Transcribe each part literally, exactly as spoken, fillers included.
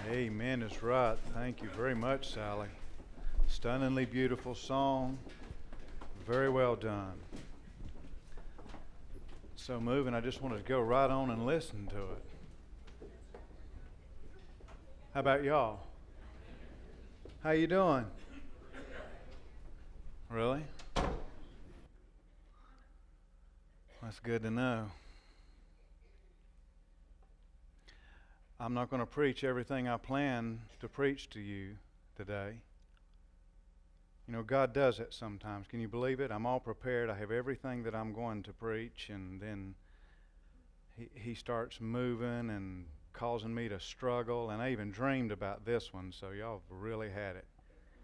Amen is right. Thank you very much, Sally. Stunningly beautiful song. Very well done. So moving, I just wanted to go right on and listen to it. How about y'all? How you doing? Really? That's good to know. I'm not going to preach everything I plan to preach to you today. You know, God does it sometimes. Can you believe it? I'm all prepared. I have everything that I'm going to preach, and then he, he starts moving and causing me to struggle. And I even dreamed about this one, so y'all have really had it.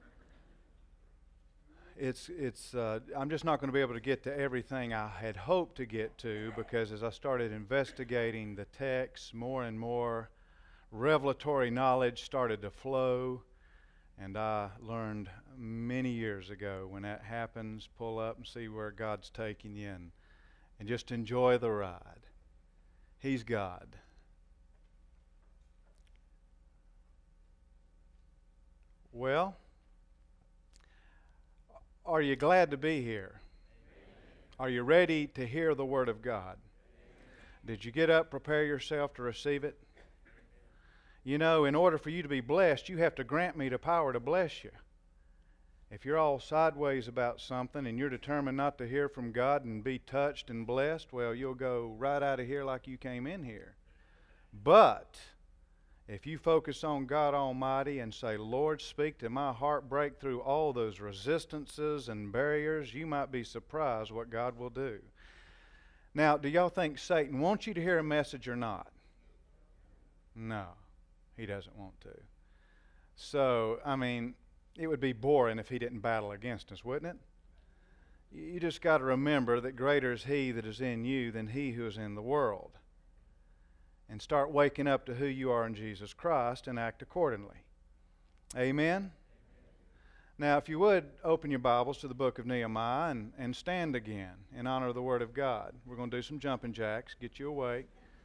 It's, it's, uh, I'm just not going to be able to get to everything I had hoped to get to, because as I started investigating the text, more and more revelatory knowledge started to flow. And I learned many years ago, when that happens, pull up and see where God's taking you, and, and just enjoy the ride. He's God. Well, are you glad to be here? Are you ready to hear the Word of God? Did you get up, prepare yourself to receive it? You know, in order for you to be blessed, you have to grant me the power to bless you. If you're all sideways about something and you're determined not to hear from God and be touched and blessed, well, you'll go right out of here like you came in here. But if you focus on God Almighty and say, Lord, speak to my heart, break through all those resistances and barriers, you might be surprised what God will do. Now, do y'all think Satan wants you to hear a message or not? No. He doesn't want to. So, I mean, it would be boring if he didn't battle against us, wouldn't it? You just got to remember that greater is he that is in you than he who is in the world. And start waking up to who you are in Jesus Christ and act accordingly. Amen? Now, if you would, open your Bibles to the book of Nehemiah and, and stand again in honor of the Word of God. We're going to do some jumping jacks, get you awake.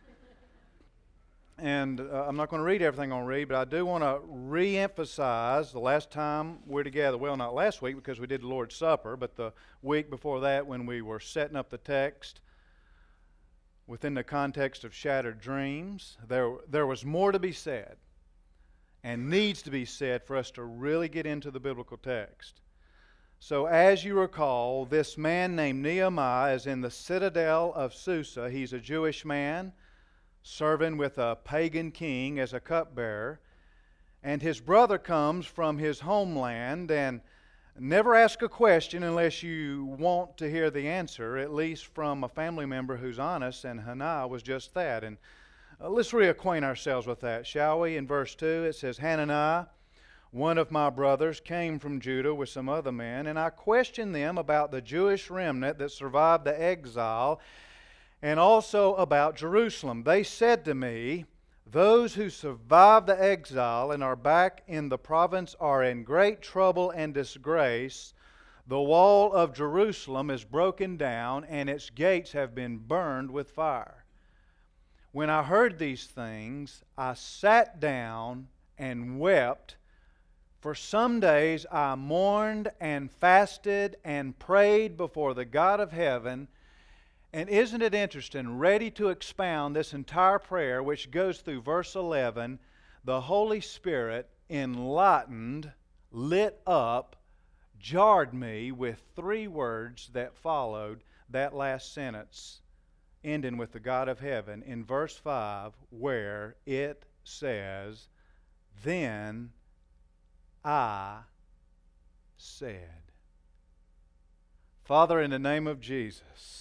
And uh, I'm not going to read everything I'm going to read, but I do want to re-emphasize the last time we're together. Well, not last week because we did the Lord's Supper, but the week before that when we were setting up the text within the context of shattered dreams. There, there was more to be said and needs to be said for us to really get into the biblical text. So as you recall, this man named Nehemiah is in the citadel of Susa. He's a Jewish man, serving with a pagan king as a cupbearer. And his brother comes from his homeland, and never ask a question unless you want to hear the answer, at least from a family member who's honest, and Hananiah was just that. And uh, let's reacquaint ourselves with that, shall we? In verse two it says, Hananiah, one of my brothers, came from Judah with some other men, and I questioned them about the Jewish remnant that survived the exile, and also about Jerusalem. They said to me, those who survived the exile and are back in the province are in great trouble and disgrace. The wall of Jerusalem is broken down, and its gates have been burned with fire. When I heard these things, I sat down and wept. For some days I mourned and fasted and prayed before the God of heaven. And isn't it interesting, ready to expound this entire prayer, which goes through verse eleven, the Holy Spirit enlightened, lit up, jarred me with three words that followed that last sentence, ending with the God of heaven, in verse five, where it says, then I said. Father, in the name of Jesus,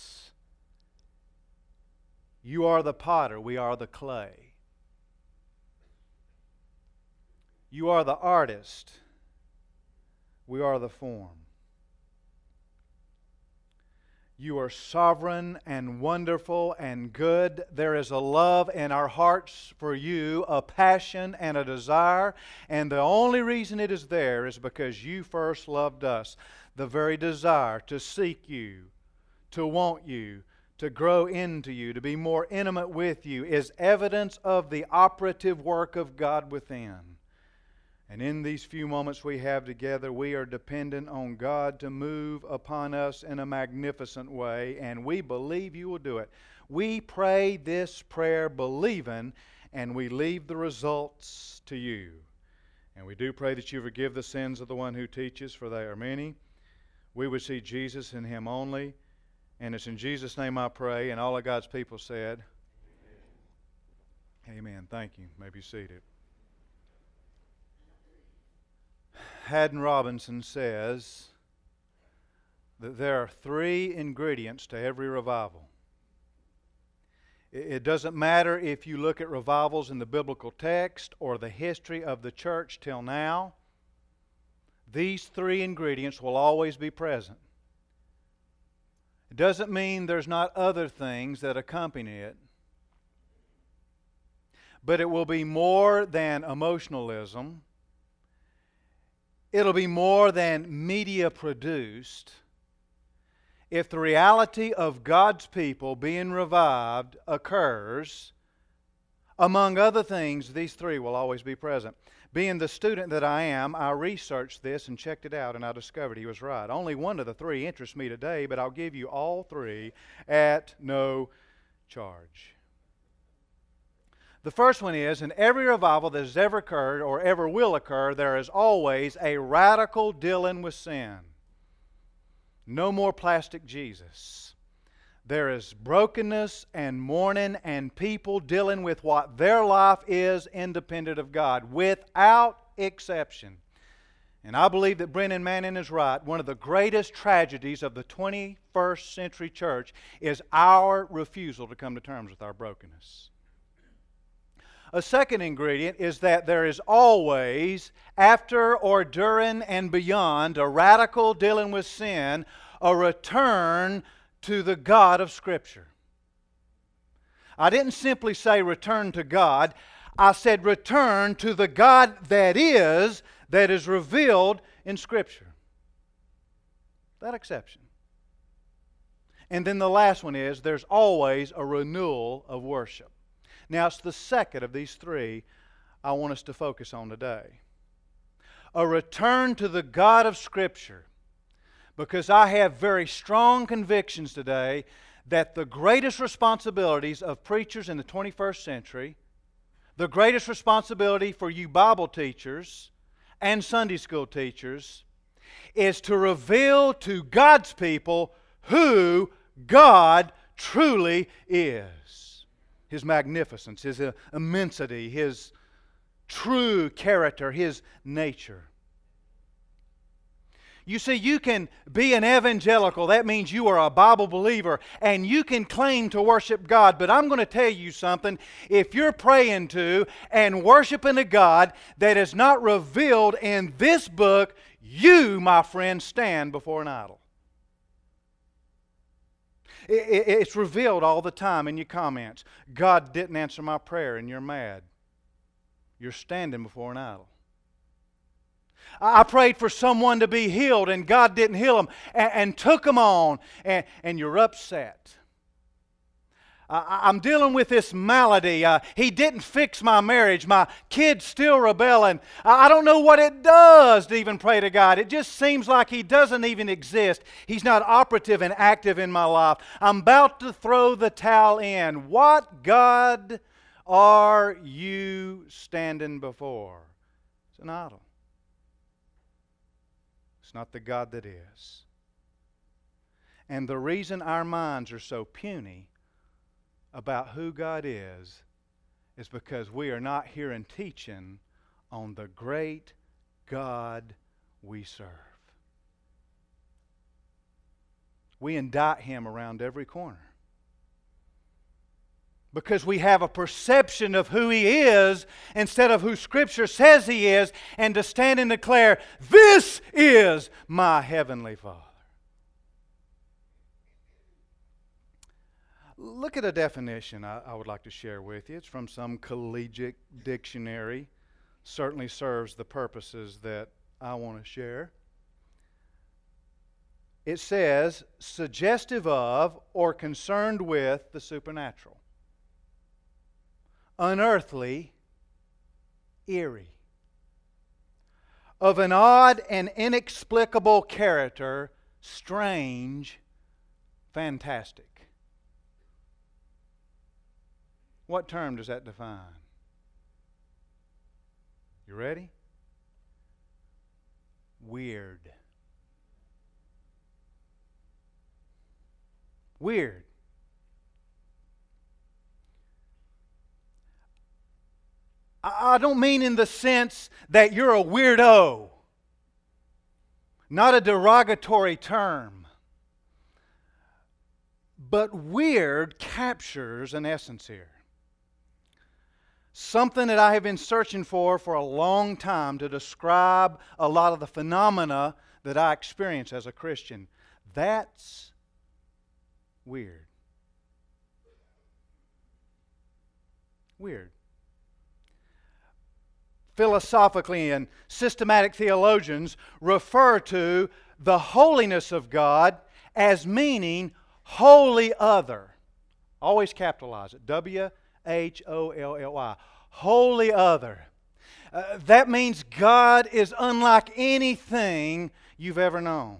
you are the potter, we are the clay. You are the artist, we are the form. You are sovereign and wonderful and good. There is a love in our hearts for you, a passion and a desire, and the only reason it is there is because you first loved us. The very desire to seek you, to want you, to grow into you, to be more intimate with you, is evidence of the operative work of God within. And in these few moments we have together, we are dependent on God to move upon us in a magnificent way, and we believe you will do it. We pray this prayer believing, and we leave the results to you. And we do pray that you forgive the sins of the one who teaches, for they are many. We would see Jesus in him only. And it's in Jesus' name I pray, and all of God's people said, Amen. Amen. Thank you. You may be seated. Haddon Robinson says that there are three ingredients to every revival. It doesn't matter if you look at revivals in the biblical text or the history of the church till now. These three ingredients will always be present. It doesn't mean there's not other things that accompany it, but it will be more than emotionalism. It'll be more than media produced. If the reality of God's people being revived occurs, among other things, these three will always be present. Being the student that I am, I researched this and checked it out, and I discovered he was right. Only one of the three interests me today, but I'll give you all three at no charge. The first one is, in every revival that has ever occurred or ever will occur, there is always a radical dealing with sin. No more plastic Jesus. There is brokenness and mourning and people dealing with what their life is independent of God, without exception. And I believe that Brennan Manning is right. One of the greatest tragedies of the twenty-first century church is our refusal to come to terms with our brokenness. A second ingredient is that there is always, after or during and beyond a radical dealing with sin, a return to the God of Scripture. I didn't simply say return to God. I said return to the God that is, that is revealed in Scripture. That exception. And then the last one is, there's always a renewal of worship. Now, it's the second of these three I want us to focus on today. A return to the God of Scripture. Because I have very strong convictions today that the greatest responsibilities of preachers in the twenty-first century, the greatest responsibility for you Bible teachers and Sunday school teachers, is to reveal to God's people who God truly is. His magnificence, His immensity, His true character, His nature. You see, you can be an evangelical. That means you are a Bible believer and you can claim to worship God. But I'm going to tell you something. If you're praying to and worshiping a God that is not revealed in this book, you, my friend, stand before an idol. It's revealed all the time in your comments. God didn't answer my prayer and you're mad. You're standing before an idol. I prayed for someone to be healed and God didn't heal them and, and took them on and, and you're upset. I, I'm dealing with this malady. Uh, he didn't fix my marriage. My kid's still rebelling. I, I don't know what it does to even pray to God. It just seems like He doesn't even exist. He's not operative and active in my life. I'm about to throw the towel in. What God are you standing before? It's an idol. It's not the God that is. And the reason our minds are so puny about who God is is because we are not hearing teaching on the great God we serve. We indict Him around every corner because we have a perception of who He is instead of who Scripture says He is, and to stand and declare, "This is my Heavenly Father." Look at a definition I, I would like to share with you. It's from some collegiate dictionary. Certainly serves the purposes that I want to share. it says suggestive of or concerned with the supernatural. Unearthly, eerie. Of an odd and inexplicable character, strange, fantastic. What term does that define? You ready? Weird. Weird. I don't mean in the sense that you're a weirdo. Not a derogatory term. But weird captures an essence here. Something that I have been searching for for a long time to describe a lot of the phenomena that I experience as a Christian. That's weird. Weird. Philosophically and systematic theologians refer to the holiness of God as meaning wholly other. Always capitalize it. W H O L L Y. Wholly other. Uh, that means God is unlike anything you've ever known.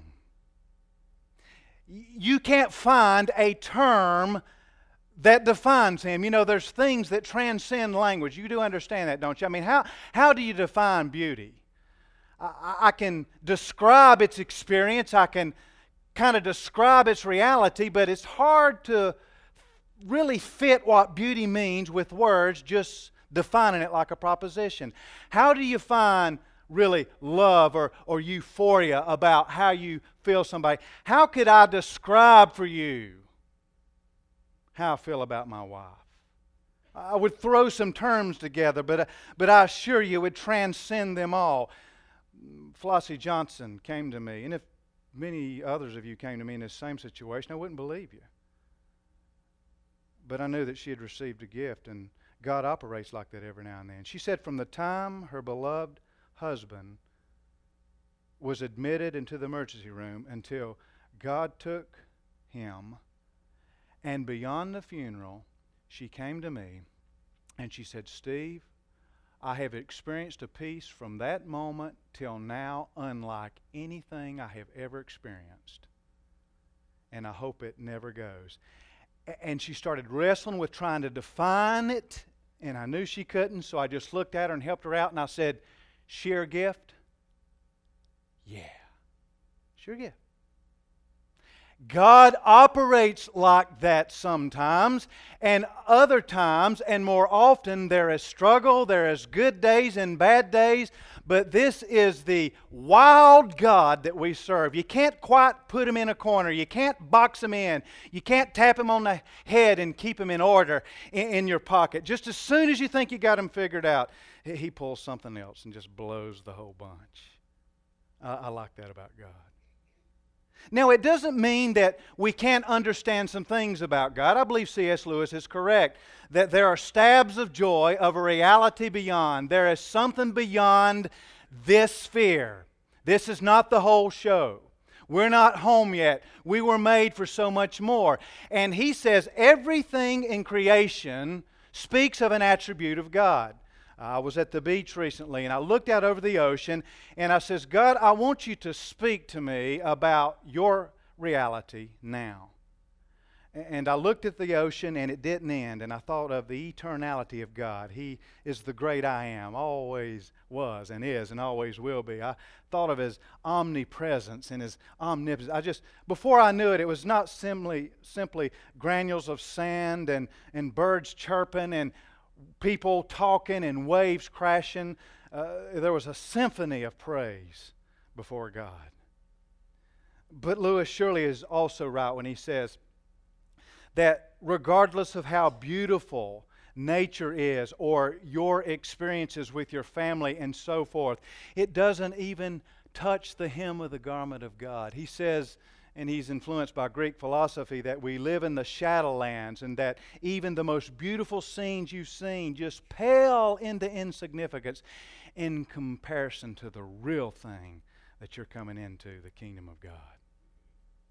You can't find a term that defines Him. You know, there's things that transcend language. You do understand that, don't you? I mean, how, how do you define beauty? I, I can describe its experience. I can kind of describe its reality, but it's hard to really fit what beauty means with words, just defining it like a proposition. How do you find really love or, or euphoria about how you feel somebody? How could I describe for you how I feel about my wife? I would throw some terms together, but, but I assure you it would transcend them all. Flossie Johnson came to me, and if many others of you came to me in this same situation, I wouldn't believe you. But I knew that she had received a gift, and God operates like that every now and then. She said from the time her beloved husband was admitted into the emergency room until God took him, and beyond the funeral, she came to me and she said, Steve, I have experienced a peace from that moment till now unlike anything I have ever experienced. And I hope it never goes. And she started wrestling with trying to define it, and I knew she couldn't, so I just looked at her and helped her out, and I said, sheer gift? Yeah, sheer gift. God operates like that sometimes, and other times, and more often, there is struggle, there is good days and bad days, but this is the wild God that we serve. You can't quite put Him in a corner. You can't box Him in. You can't tap Him on the head and keep Him in order in, in your pocket. Just as soon as you think you got Him figured out, He pulls something else and just blows the whole bunch. I, I like that about God. Now, it doesn't mean that we can't understand some things about God. I believe C S Lewis is correct, that there are stabs of joy of a reality beyond. There is something beyond this sphere. This is not the whole show. We're not home yet. We were made for so much more. And he says everything in creation speaks of an attribute of God. I was at the beach recently, and I looked out over the ocean, and I says, God, I want you to speak to me about your reality now. And I looked at the ocean, and it didn't end, and I thought of the eternality of God. He is the great I am, always was and is and always will be. I thought of His omnipresence and His omnipotence. I just, before I knew it, it was not simply, simply granules of sand and, and birds chirping and people talking and waves crashing. Uh, there was a symphony of praise before God. But Lewis surely is also right when he says that regardless of how beautiful nature is or your experiences with your family and so forth, it doesn't even touch the hem of the garment of God. He says, and he's influenced by Greek philosophy, that we live in the shadowlands and that even the most beautiful scenes you've seen just pale into insignificance in comparison to the real thing that you're coming into, the kingdom of God.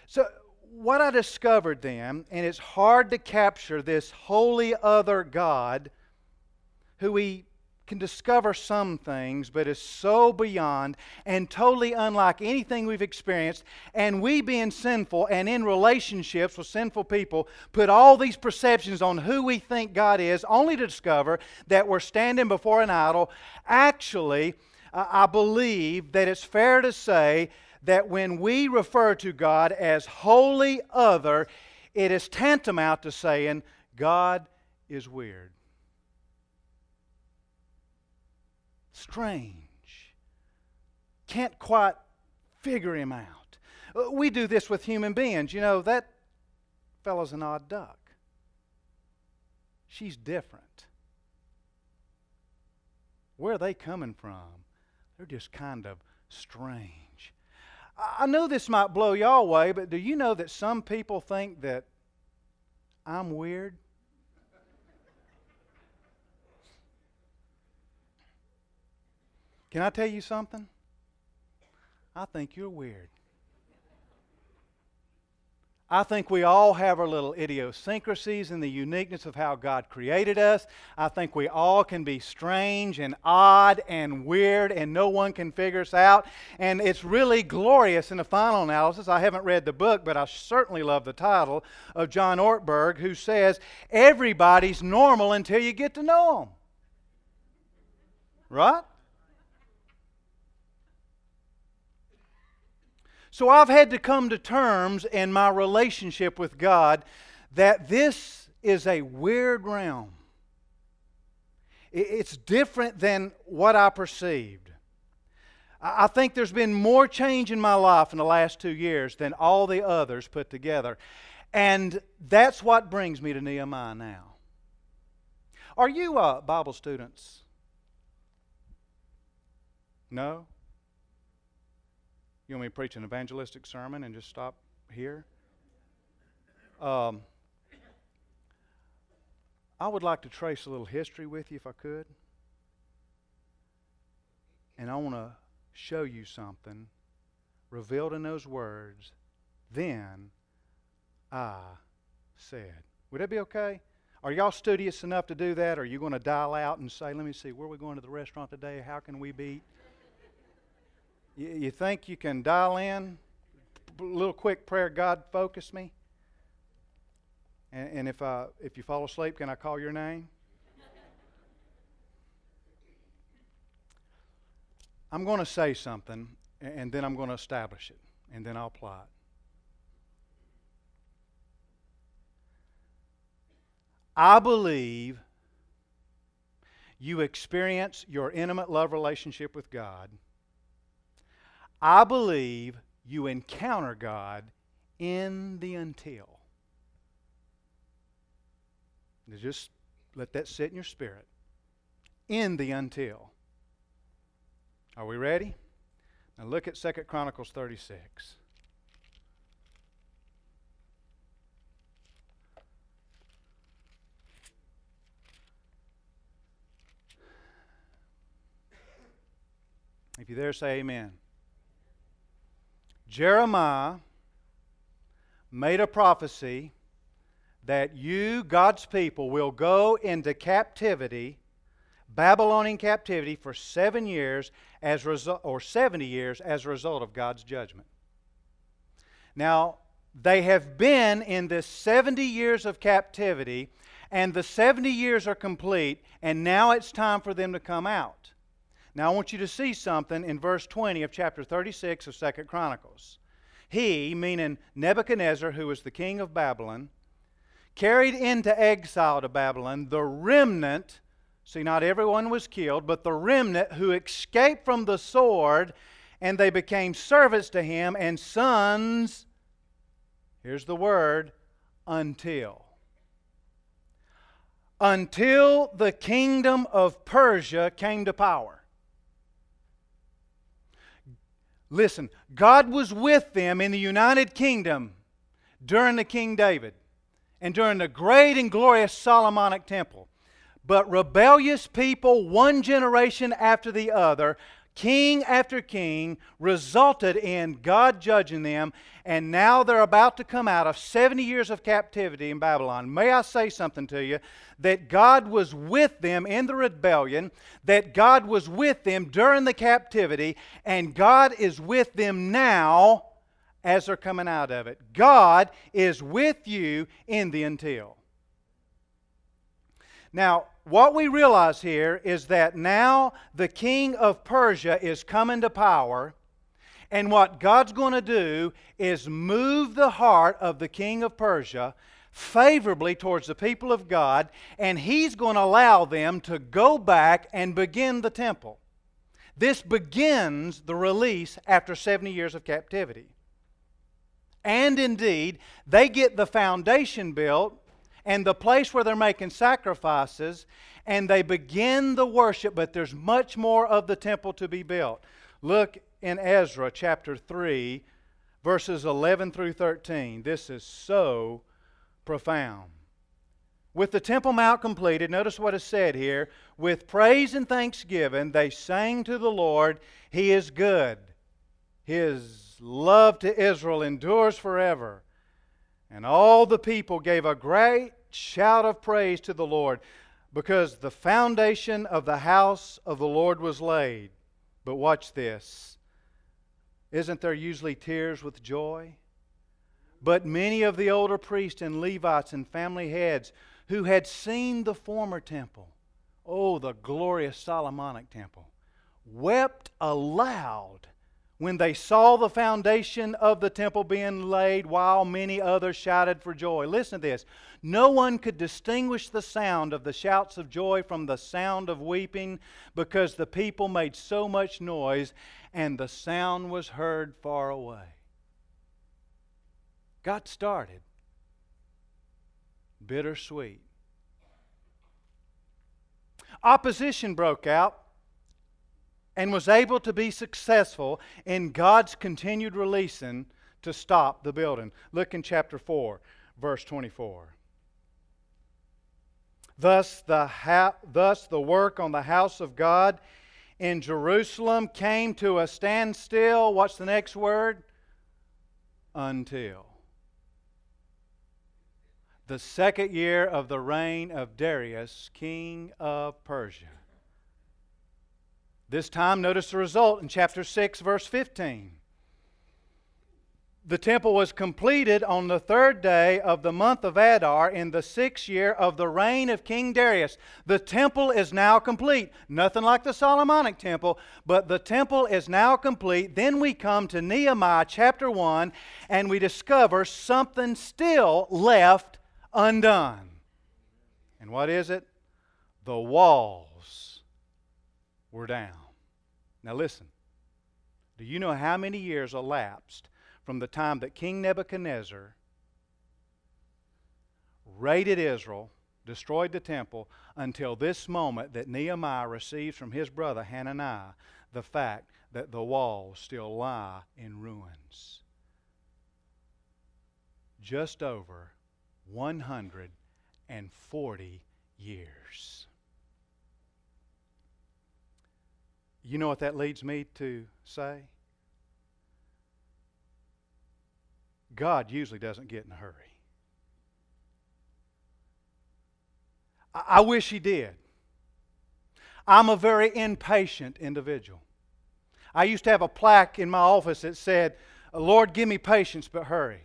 So what I discovered then, and it's hard to capture this holy other God who we can discover some things, but is so beyond and totally unlike anything we've experienced. And we, being sinful and in relationships with sinful people, put all these perceptions on who we think God is, only to discover that we're standing before an idol. Actually, uh, I believe that it's fair to say that when we refer to God as holy other, it is tantamount to saying God is weird. Strange. Can't quite figure Him out. We do this with human beings. You know, that fellow's an odd duck. She's different. Where are they coming from? They're just kind of strange. I know this might blow y'all away, but do you know that some people think that I'm weird? Can I tell you something? I think you're weird. I think we all have our little idiosyncrasies and the uniqueness of how God created us. I think we all can be strange and odd and weird and no one can figure us out. And it's really glorious in the final analysis. I haven't read the book, but I certainly love the title of John Ortberg, who says, everybody's normal until you get to know them. Right? So I've had to come to terms in my relationship with God that this is a weird realm. It's different than what I perceived. I think there's been more change in my life in the last two years than all the others put together. And that's what brings me to Nehemiah now. Are you uh, Bible students? No? You want me to preach an evangelistic sermon and just stop here? Um, I would like to trace a little history with you if I could. And I want to show you something revealed in those words. Then I said. Would that be okay? Are y'all studious enough to do that? Or are you going to dial out and say, let me see, where are we going to the restaurant today? How can we beat? You think you can dial in? A little quick prayer, God, focus me. And, and if, I, if you fall asleep, can I call your name? I'm going to say something, and then I'm going to establish it, and then I'll apply it. I believe you experience your intimate love relationship with God. I believe you encounter God in the until. Just let that sit in your spirit. In the until. Are we ready? Now look at Second Chronicles thirty-six. If you're there, say amen. Jeremiah made a prophecy that you, God's people, will go into captivity, Babylonian captivity, for seven years as result, or seventy years as a result of God's judgment. Now, they have been in this seventy years of captivity, and the seventy years are complete, and now it's time for them to come out. Now I want you to see something in verse twenty of chapter thirty-six of Second Chronicles. He, meaning Nebuchadnezzar, who was the king of Babylon, carried into exile to Babylon the remnant, see, not everyone was killed, but the remnant who escaped from the sword, and they became servants to him and sons, here's the word, until. Until the kingdom of Persia came to power. Listen, God was with them in the United Kingdom during the King David and during the great and glorious Solomonic temple. But rebellious people, one generation after the other, king after king, resulted in God judging them, and now they're about to come out of seventy years of captivity in Babylon. May I say something to you? That God was with them in the rebellion, that God was with them during the captivity, and God is with them now as they're coming out of it. God is with you in the until. Now, what we realize here is that now the king of Persia is coming to power, and what God's going to do is move the heart of the king of Persia favorably towards the people of God, and He's going to allow them to go back and begin the temple. This begins the release after seventy years of captivity. And indeed, they get the foundation built and the place where they're making sacrifices, and they begin the worship, but there's much more of the temple to be built. Look in Ezra chapter three, verses eleven through thirteen. This is so profound. With the Temple Mount completed, notice what is said here, with praise and thanksgiving they sang to the Lord, He is good. His love to Israel endures forever. And all the people gave a great shout of praise to the Lord, because the foundation of the house of the Lord was laid. But watch this. Isn't there usually tears with joy? But many of the older priests and Levites and family heads who had seen the former temple, oh, the glorious Solomonic temple, wept aloud when they saw the foundation of the temple being laid, while many others shouted for joy. Listen to this. No one could distinguish the sound of the shouts of joy from the sound of weeping, because the people made so much noise, and the sound was heard far away. Got started bittersweet. Opposition broke out and was able to be successful in God's continued releasing to stop the building. Look in chapter four, verse twenty-four. Thus the, ha- thus the work on the house of God in Jerusalem came to a standstill. What's the next word? Until the second year of the reign of Darius, king of Persia. This time, notice the result in chapter six, verse fifteen. The temple was completed on the third day of the month of Adar in the sixth year of the reign of King Darius. The temple is now complete. Nothing like the Solomonic temple, but the temple is now complete. Then we come to Nehemiah chapter one, and we discover something still left undone. And what is it? The walls were down. Now listen. Do you know how many years elapsed from the time that King Nebuchadnezzar raided Israel, destroyed the temple, until this moment that Nehemiah receives from his brother Hananiah the fact that the walls still lie in ruins? Just over one hundred forty years. You know what that leads me to say? God usually doesn't get in a hurry. I, I wish He did. I'm a very impatient individual. I used to have a plaque in my office that said, Lord, give me patience, but hurry.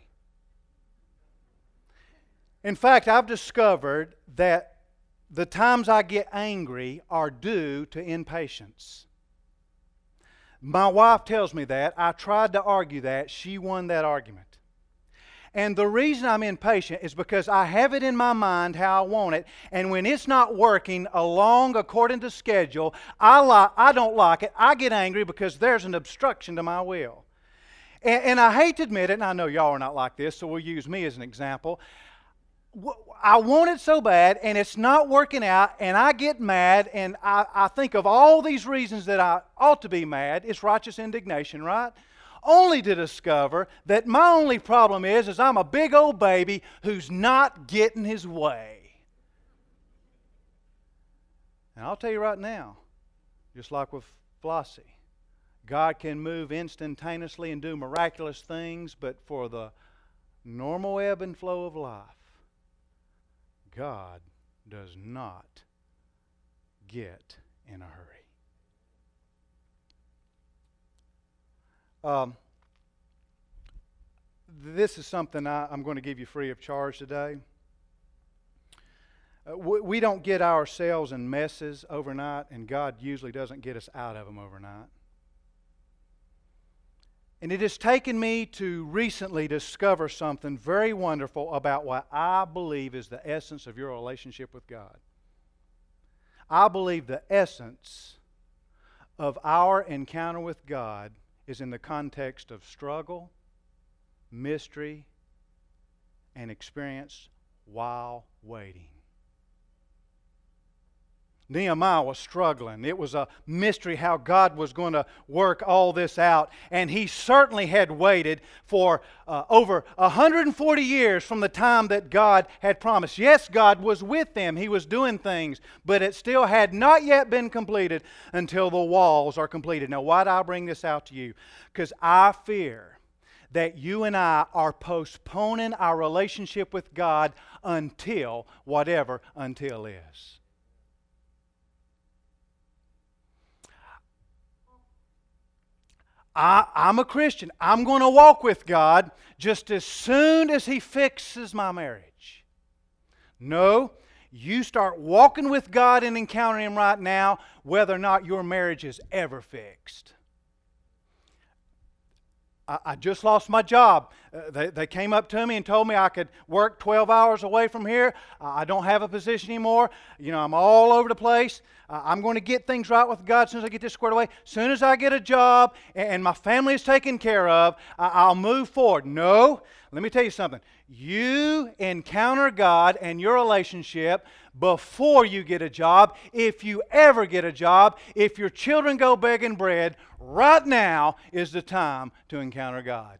In fact, I've discovered that the times I get angry are due to impatience. My wife tells me that. I tried to argue that. She won that argument. And the reason I'm impatient is because I have it in my mind how I want it, and when it's not working along according to schedule, I, li- I don't like it. I get angry because there's an obstruction to my will. And, and I hate to admit it, and I know y'all are not like this, so we'll use me as an example. I want it so bad, and it's not working out, and I get mad, and I, I think of all these reasons that I ought to be mad. It's righteous indignation, right? Only to discover that my only problem is, is I'm a big old baby who's not getting his way. And I'll tell you right now, just like with Flossie, God can move instantaneously and do miraculous things, but for the normal ebb and flow of life, God does not get in a hurry. Um, this is something I, I'm going to give you free of charge today. Uh, we, we don't get ourselves in messes overnight, and God usually doesn't get us out of them overnight. And it has taken me to recently discover something very wonderful about what I believe is the essence of your relationship with God. I believe the essence of our encounter with God is in the context of struggle, mystery, and experience while waiting. Nehemiah was struggling. It was a mystery how God was going to work all this out. And he certainly had waited for uh, over one hundred forty years from the time that God had promised. Yes, God was with them. He was doing things. But it still had not yet been completed until the walls are completed. Now, why do I bring this out to you? Because I fear that you and I are postponing our relationship with God until whatever until is. I, I'm a Christian. I'm going to walk with God just as soon as He fixes my marriage. No, you start walking with God and encountering Him right now, whether or not your marriage is ever fixed. I, I just lost my job. Uh, they, they came up to me and told me I could work twelve hours away from here. Uh, I don't have a position anymore. You know, I'm all over the place. Uh, I'm going to get things right with God as soon as I get this squared away. As soon as I get a job and, and my family is taken care of, I, I'll move forward. No, let me tell you something. You encounter God and your relationship before you get a job. If you ever get a job, if your children go begging bread, right now is the time to encounter God.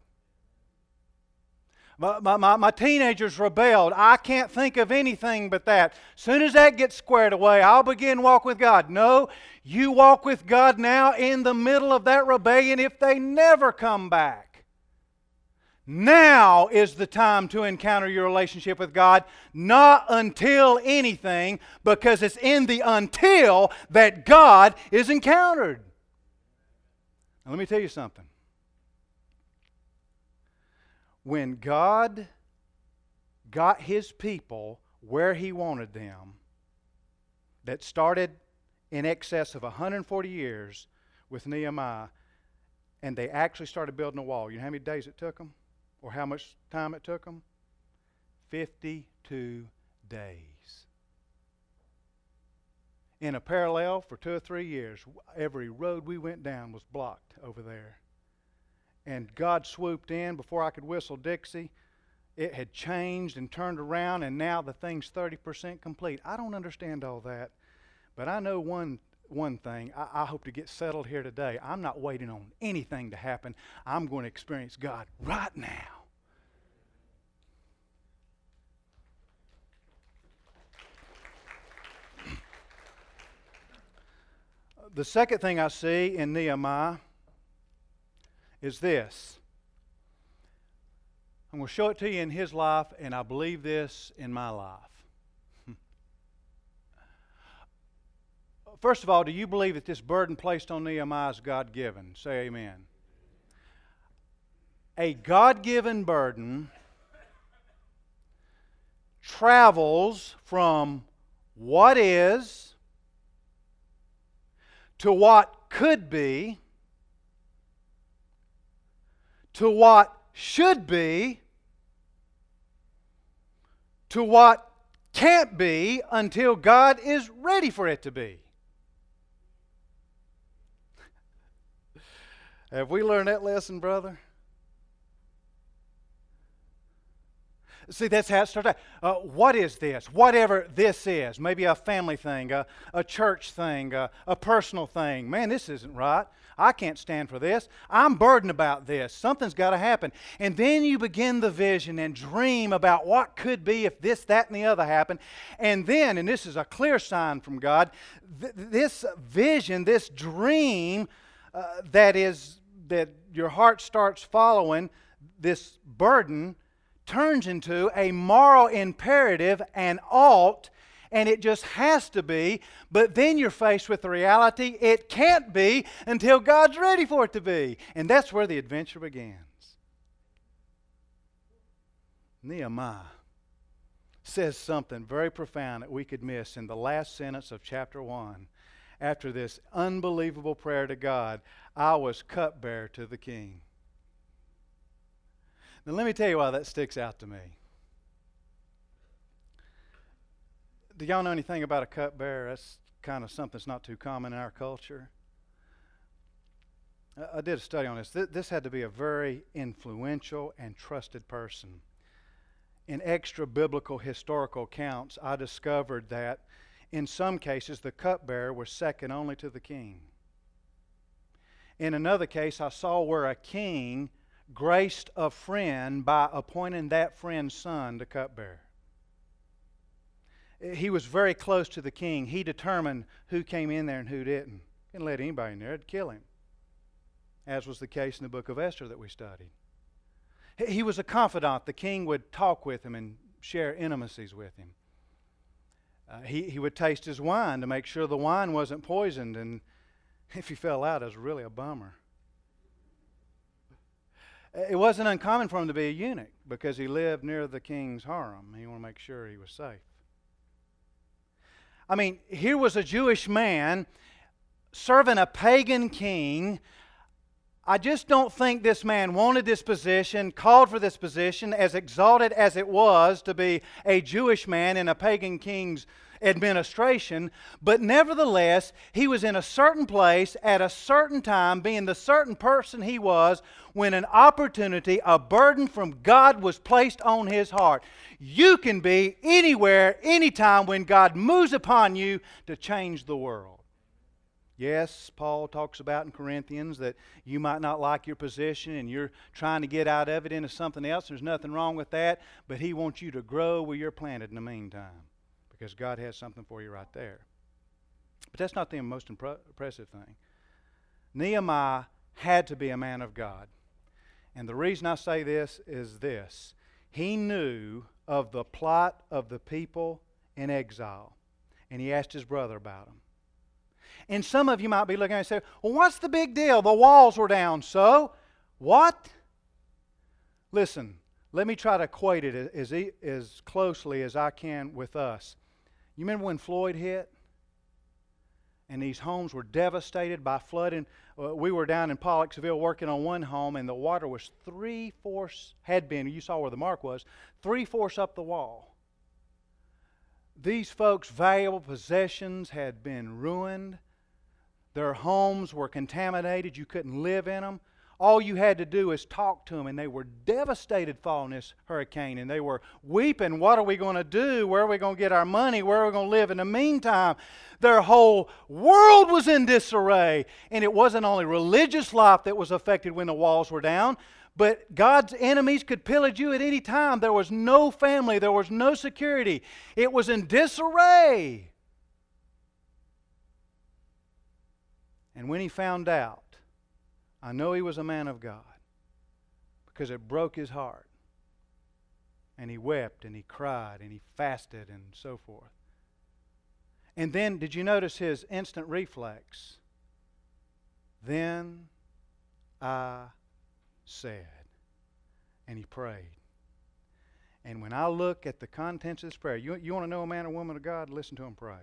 My, my, my teenagers rebelled. I can't think of anything but that. As soon as that gets squared away, I'll begin to walk with God. No, you walk with God now in the middle of that rebellion if they never come back. Now is the time to encounter your relationship with God, not until anything, because it's in the until that God is encountered. Now, let me tell you something. When God got His people where He wanted them, that started in excess of one hundred forty years with Nehemiah, and they actually started building a wall. You know how many days it took them? Or how much time it took them? fifty-two days. In a parallel for two or three years, every road we went down was blocked over there. And God swooped in before I could whistle Dixie. It had changed and turned around, and now the thing's thirty percent complete. I don't understand all that, but I know one one thing. I, I hope to get settled here today. I'm not waiting on anything to happen. I'm going to experience God right now. The second thing I see in Nehemiah is this. I'm going to show it to you in his life, and I believe this in my life. First of all, do you believe that this burden placed on Nehemiah is God-given? Say amen. A God-given burden travels from what is to what could be to what should be, to what can't be until God is ready for it to be. Have we learned that lesson, brother? See, that's how it starts out. Uh, what is this? Whatever this is. Maybe a family thing, a, a church thing, a, a personal thing. Man, this isn't right. I can't stand for this. I'm burdened about this. Something's got to happen. And then you begin the vision and dream about what could be if this, that, and the other happened. And then, and this is a clear sign from God, th- this vision, this dream uh, that is, that your heart starts following, this burden turns into a moral imperative and ought, and it just has to be, but then you're faced with the reality it can't be until God's ready for it to be. And that's where the adventure begins. Nehemiah says something very profound that we could miss in the last sentence of chapter one. After this unbelievable prayer to God, I was cupbearer to the king. Now let me tell you why that sticks out to me. Do y'all know anything about a cupbearer? That's kind of something that's not too common in our culture. I, I did a study on this. Th- this had to be a very influential and trusted person. In extra biblical historical accounts, I discovered that in some cases the cupbearer was second only to the king. In another case, I saw where a king graced a friend by appointing that friend's son to cupbearer. He was very close to the king. He determined who came in there and who didn't. He didn't let anybody in there. It'd kill him, as was the case in the book of Esther that we studied. He was a confidant. The king would talk with him and share intimacies with him. Uh, he, he would taste his wine to make sure the wine wasn't poisoned, and if he fell out, it was really a bummer. It wasn't uncommon for him to be a eunuch because he lived near the king's harem. He wanted to make sure he was safe. I mean, here was a Jewish man serving a pagan king. I just don't think this man wanted this position, called for this position, as exalted as it was to be a Jewish man in a pagan king's administration. But nevertheless, he was in a certain place at a certain time, being the certain person he was, when an opportunity, a burden from God was placed on his heart. You can be anywhere, anytime when God moves upon you to change the world. Yes, Paul talks about in Corinthians that you might not like your position and you're trying to get out of it into something else. There's nothing wrong with that, but he wants you to grow where you're planted in the meantime because God has something for you right there. But that's not the most impre- impressive thing. Nehemiah had to be a man of God. And the reason I say this is this. He knew of the plight of the people in exile, and he asked his brother about them. And some of you might be looking at it and say, well, what's the big deal? The walls were down, so what? Listen, let me try to equate it as, as closely as I can with us. You remember when Floyd hit? And these homes were devastated by flooding. Uh, we were down in Pollocksville working on one home, and the water was three-fourths, had been, you saw where the mark was, three-fourths up the wall. These folks' valuable possessions had been ruined. Their homes were contaminated. You couldn't live in them. All you had to do is talk to them, and they were devastated following this hurricane, and they were weeping, what are we going to do? Where are we going to get our money? Where are we going to live? In the meantime, their whole world was in disarray, and it wasn't only religious life that was affected when the walls were down, but God's enemies could pillage you at any time. There was no family. There was no security. It was in disarray. And when he found out, I know he was a man of God because it broke his heart. And he wept and he cried and he fasted and so forth. And then, did you notice his instant reflex? Then I said, and he prayed. And when I look at the contents of this prayer, you, you want to know a man or woman of God? Listen to him pray.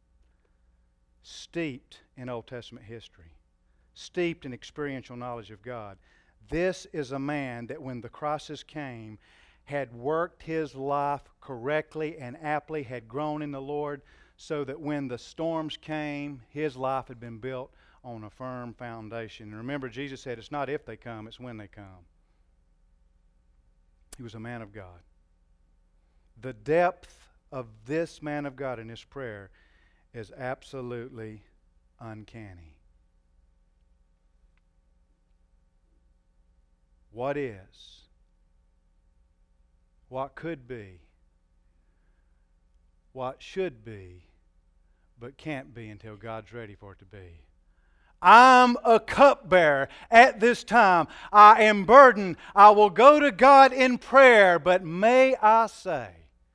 Steeped in Old Testament history. Steeped in experiential knowledge of God. This is a man that when the crisis came had worked his life correctly and aptly, had grown in the Lord, so that when the storms came, his life had been built on a firm foundation. And remember, Jesus said it's not if they come, it's when they come. He was a man of God. The depth of this man of God in his prayer is absolutely uncanny. What is, what could be, what should be, but can't be until God's ready for it to be. I'm a cupbearer at this time. I am burdened. I will go to God in prayer. But may I say,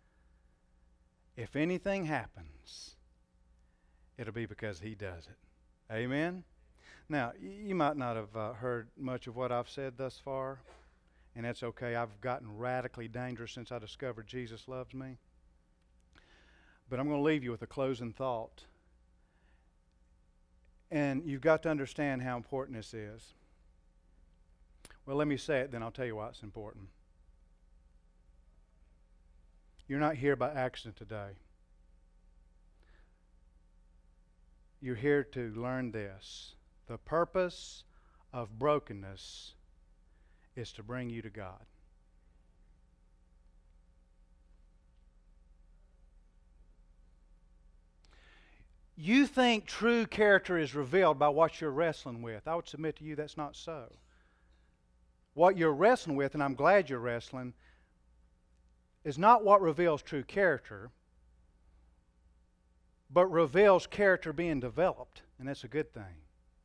if anything happens, it'll be because He does it. Amen? Now, you might not have uh, heard much of what I've said thus far, and that's okay. I've gotten radically dangerous since I discovered Jesus loves me. But I'm going to leave you with a closing thought. And you've got to understand how important this is. Well, let me say it, then I'll tell you why it's important. You're not here by accident today. You're here to learn this. The purpose of brokenness is to bring you to God. You think true character is revealed by what you're wrestling with. I would submit to you that's not so. What you're wrestling with, and I'm glad you're wrestling, is not what reveals true character, but reveals character being developed, and that's a good thing.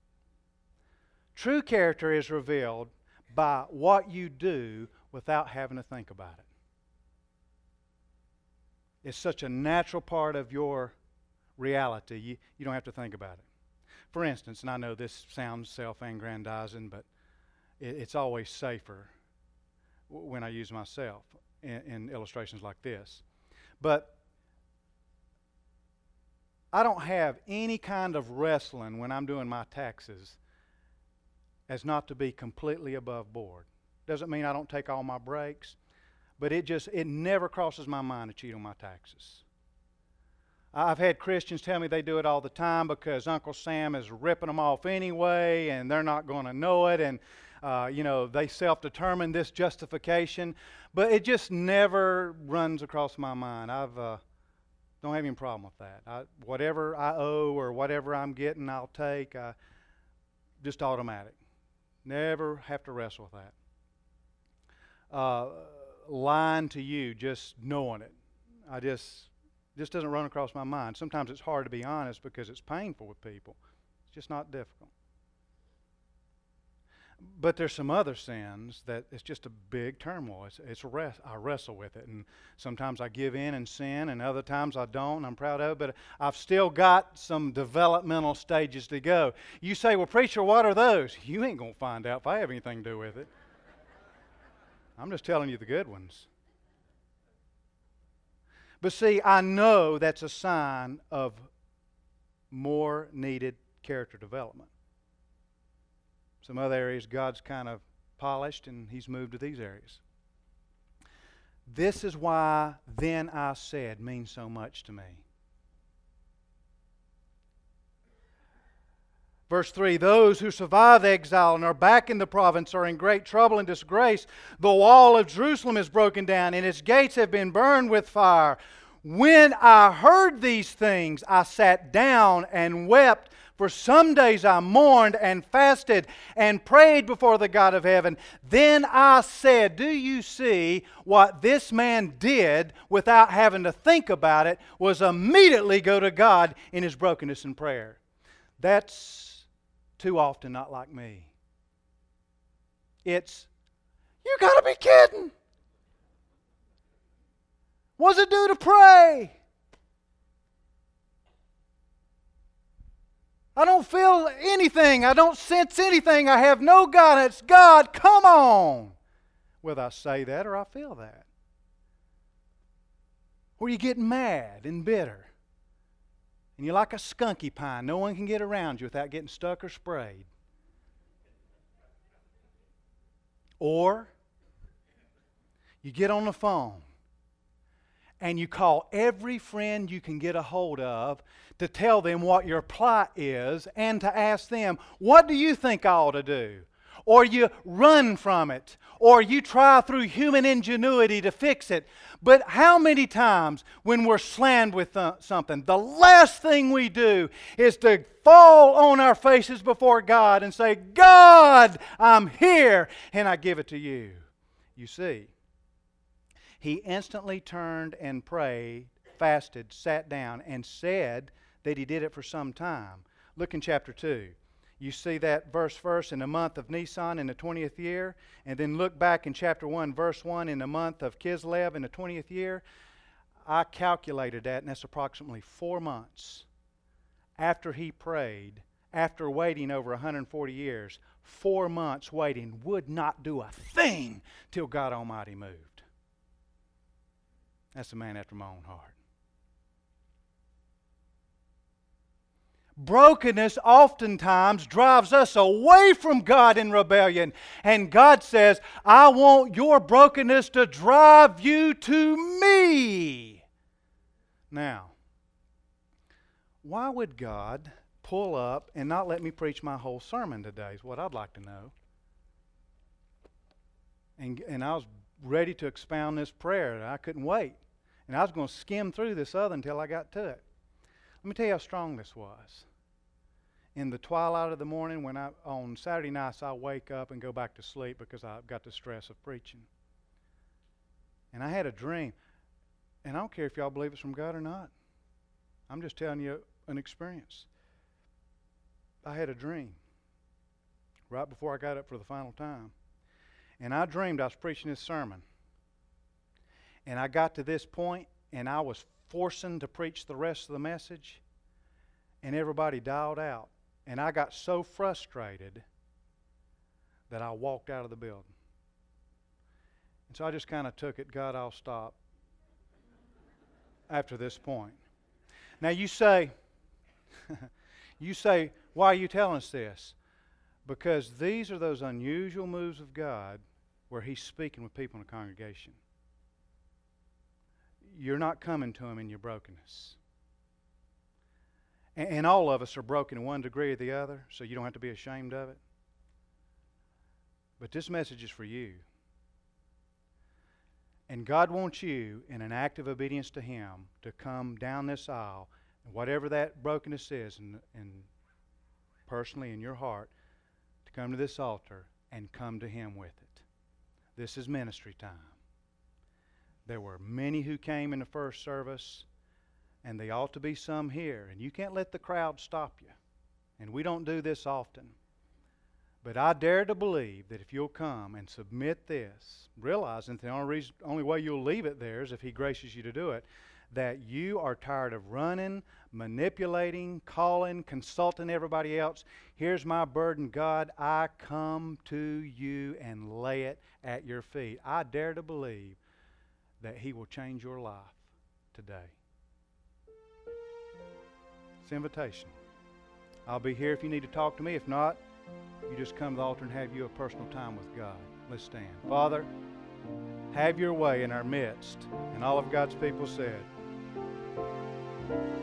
True character is revealed by what you do without having to think about it. It's such a natural part of your reality, you, you don't have to think about it. For instance, and I know this sounds self-aggrandizing, but it, it's always safer w- when I use myself in, in illustrations like this. But I don't have any kind of wrestling when I'm doing my taxes as not to be completely above board. Doesn't mean I don't take all my breaks, but it just, it never crosses my mind to cheat on my taxes. I've had Christians tell me they do it all the time because Uncle Sam is ripping them off anyway and they're not going to know it, and uh, you know, they self-determine this justification, but it just never runs across my mind. I've uh, don't have any problem with that. I, whatever I owe or whatever I'm getting, I'll take. Uh, just automatic. Never have to wrestle with that. Uh, lying to you, just knowing it. I just... Just doesn't run across my mind. Sometimes it's hard to be honest because it's painful with people. It's just not difficult. But there's some other sins that it's just a big turmoil. It's, it's a rest, I wrestle with it, and sometimes I give in and sin, and other times I don't, and I'm proud of it, but I've still got some developmental stages to go. You say, well, preacher, what are those? You ain't going to find out if I have anything to do with it. I'm just telling you the good ones. But see, I know that's a sign of more needed character development. Some other areas God's kind of polished and He's moved to these areas. This is why "then I said" means so much to me. Verse three, those who survive exile and are back in the province are in great trouble and disgrace. The wall of Jerusalem is broken down and its gates have been burned with fire. When I heard these things, I sat down and wept. For some days I mourned and fasted and prayed before the God of heaven. Then I said, do you see what this man did without having to think about it was immediately go to God in his brokenness and prayer. That's too often not like me. It's, you got to be kidding. What's it do to pray? I don't feel anything. I don't sense anything. I have no guidance. God, come on. Whether I say that or I feel that. Or you get mad and bitter. And you're like a skunky pine. No one can get around you without getting stuck or sprayed. Or you get on the phone and you call every friend you can get a hold of to tell them what your plight is and to ask them, what do you think I ought to do? Or you run from it, or you try through human ingenuity to fix it. But how many times when we're slammed with th- something, the last thing we do is to fall on our faces before God and say, God, I'm here, and I give it to you. You see, he instantly turned and prayed, fasted, sat down, and said that he did it for some time. Look in chapter two. You see that verse first in the month of Nisan in the twentieth year, and then look back in chapter one, verse one, in the month of Kislev in the twentieth year. I calculated that, and that's approximately four months after he prayed, after waiting over one hundred forty years. Four months waiting, would not do a thing till God Almighty moved. That's a man after my own heart. Brokenness oftentimes drives us away from God in rebellion. And God says, I want your brokenness to drive you to me. Now, why would God pull up and not let me preach my whole sermon today is what I'd like to know. And, and I was ready to expound this prayer. I couldn't wait. And I was going to skim through this other until I got to it. Let me tell you how strong this was. In the twilight of the morning, when I on Saturday nights, I wake up and go back to sleep because I've got the stress of preaching. And I had a dream. And I don't care if y'all believe it's from God or not. I'm just telling you an experience. I had a dream right before I got up for the final time. And I dreamed I was preaching this sermon. And I got to this point, and I was forcing to preach the rest of the message, and everybody dialed out. And I got so frustrated that I walked out of the building. And so I just kind of took it, God, I'll stop after this point. Now you say, you say, why are you telling us this? Because these are those unusual moves of God where He's speaking with people in the congregation. You're not coming to Him in your brokenness. And, and all of us are broken in one degree or the other, so you don't have to be ashamed of it. But this message is for you. And God wants you, in an act of obedience to Him, to come down this aisle, and whatever that brokenness is, and, and personally in your heart, to come to this altar and come to Him with it. This is ministry time. There were many who came in the first service, and there ought to be some here. And you can't let the crowd stop you. And we don't do this often. But I dare to believe that if you'll come and submit this, realizing the only, reason, only way you'll leave it there is if He graces you to do it, that you are tired of running, manipulating, calling, consulting everybody else. Here's my burden, God. I come to you and lay it at your feet. I dare to believe that He will change your life today. It's an invitation. I'll be here if you need to talk to me. If not, you just come to the altar and have you a personal time with God. Let's stand. Father, have your way in our midst. And all of God's people said,